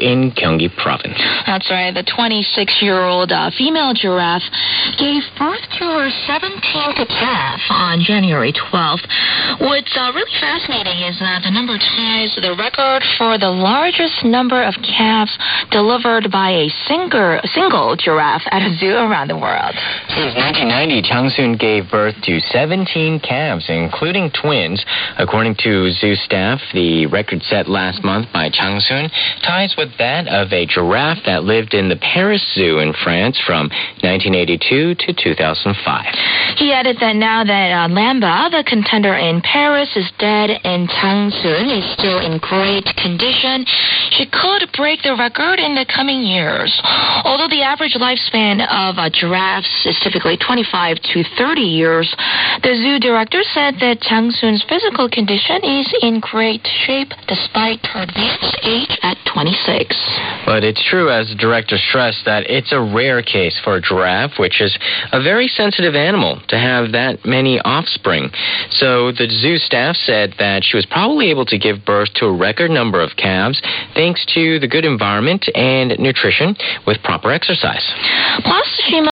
in Gyeonggi Province. That's right. The 26-year-old female giraffe gave birth to her 17th calf on January 12th. What's really fascinating is that the number ties the record for the largest number of calves delivered by a single giraffe at a zoo around the world. Since 1990, Changsun gave birth to 17 calves, including twins. According to zoo staff, the record set last month by Changsun ties with that of a giraffe that lived in the Paris Zoo in France from 1982 to 2005. He added that now that Lamba, the contender in Paris, is dead and Changsun is still in great condition, she could break the record in the coming years. Although the average lifespan of giraffes is typically 25 to 30 years, the zoo director said that Changsun's physical condition is in great shape despite her advanced age at 26. But it's true, as the director stressed, that it's a rare case for a giraffe, which is a very sensitive animal, to have that many offspring. So the zoo staff said that she was probably able to give birth to a record number of calves thanks to the good environment and nutrition with proper exercise. Plus, she